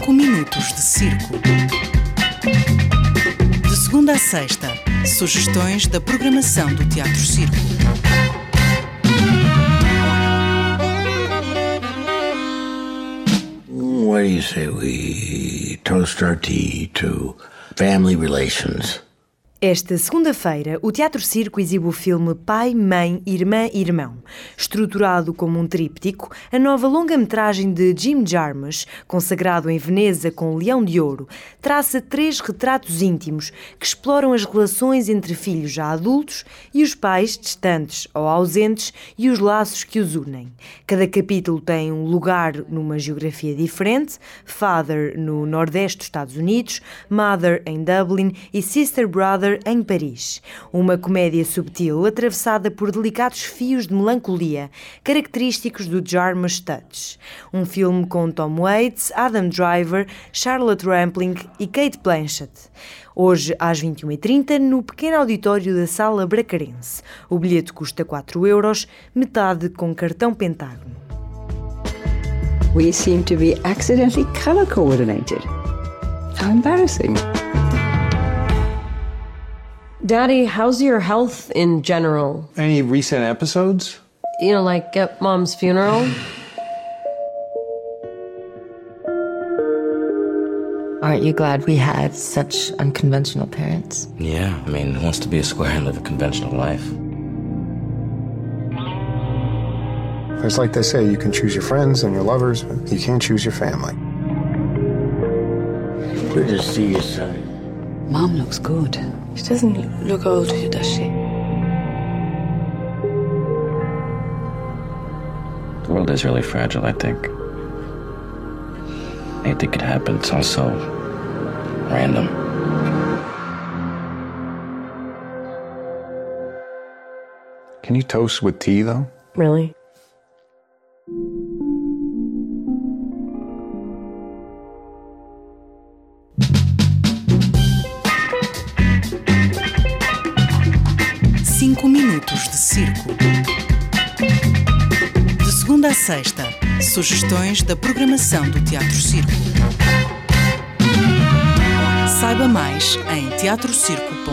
5 minutos de circo. De segunda a sexta, sugestões da programação do Teatro Circo. What do you say we toast our tea to family relations? Esta segunda-feira, o Teatro Circo exibe o filme Pai, Mãe, Irmã, Irmão. Estruturado como um tríptico, a nova longa-metragem de Jim Jarmusch, consagrado em Veneza com o Leão de Ouro, traça 3 retratos íntimos que exploram as relações entre filhos já adultos e os pais distantes ou ausentes e os laços que os unem. Cada capítulo tem um lugar numa geografia diferente: Father no Nordeste dos Estados Unidos, Mother em Dublin e Sister Brother em Paris. Uma comédia subtil atravessada por delicados fios de melancolia, característicos do Jarmusch Touch. Um filme com Tom Waits, Adam Driver, Charlotte Rampling e Cate Blanchett. Hoje, às 21h30, no pequeno auditório da Sala Bracarense. O bilhete custa 4€, metade com cartão Pentágono. We seem to be accidentally color coordinated. How embarrassing. Daddy, how's your health in general? Any recent episodes? You know, like at Mom's funeral? Aren't you glad we had such unconventional parents? Yeah, I mean, who wants to be a square and live a conventional life? It's like they say, you can choose your friends and your lovers, but you can't choose your family. Good to see you, son. Mom looks good. She doesn't look old, does she? The world is really fragile, I think. Anything could happen. It's all so random. Can you toast with tea, though? Really? Minutos de circo. De segunda a sexta, sugestões da programação do Teatro Circo. Saiba mais em teatrocirco.pt.